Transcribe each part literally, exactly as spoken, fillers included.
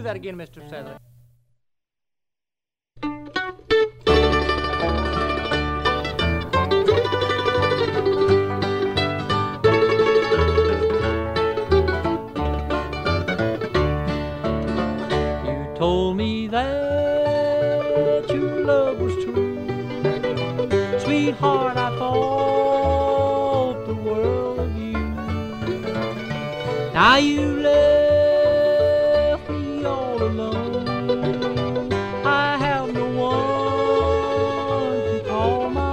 that again, Mister Sadler. You told me that your love was true, sweetheart. I thought the world of you. Now you left me all alone. I have no one to call my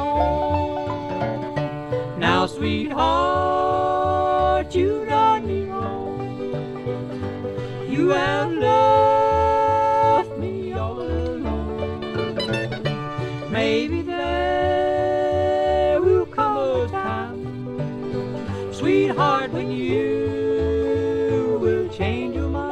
own. Now, sweetheart, you done me wrong. You have left me all alone. Maybe there will come a time, sweetheart, when you will change your mind.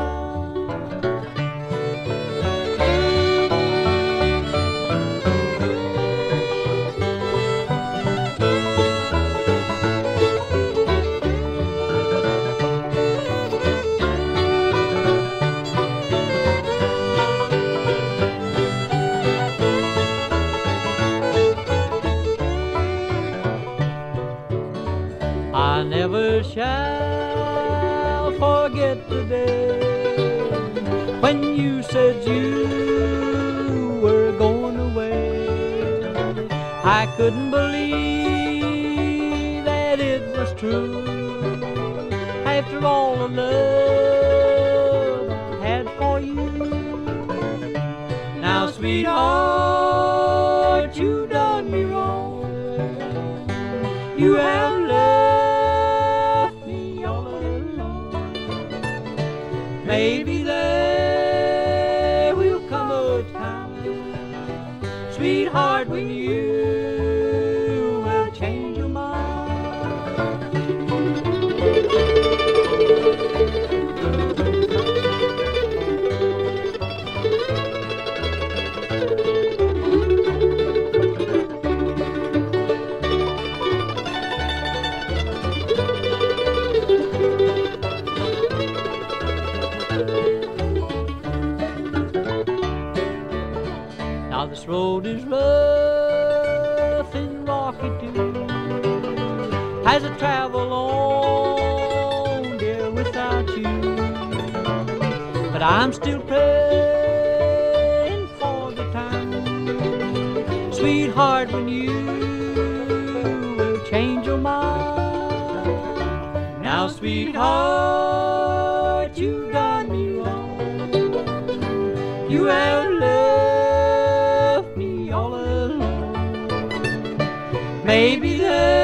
I never shall forget the day when you said you were going away. I couldn't believe that it was true. After all the love I had for you. Now, sweetheart, you done me wrong. You have left me all alone. Maybe there will come a time, sweetheart, when you will change your mind. Now this road is rough and rocky too, as I travel on, dear, without you. But I'm still praying for the time, sweetheart, when you will change your mind. Now, sweetheart, you done me wrong. You have left me all alone. Maybe there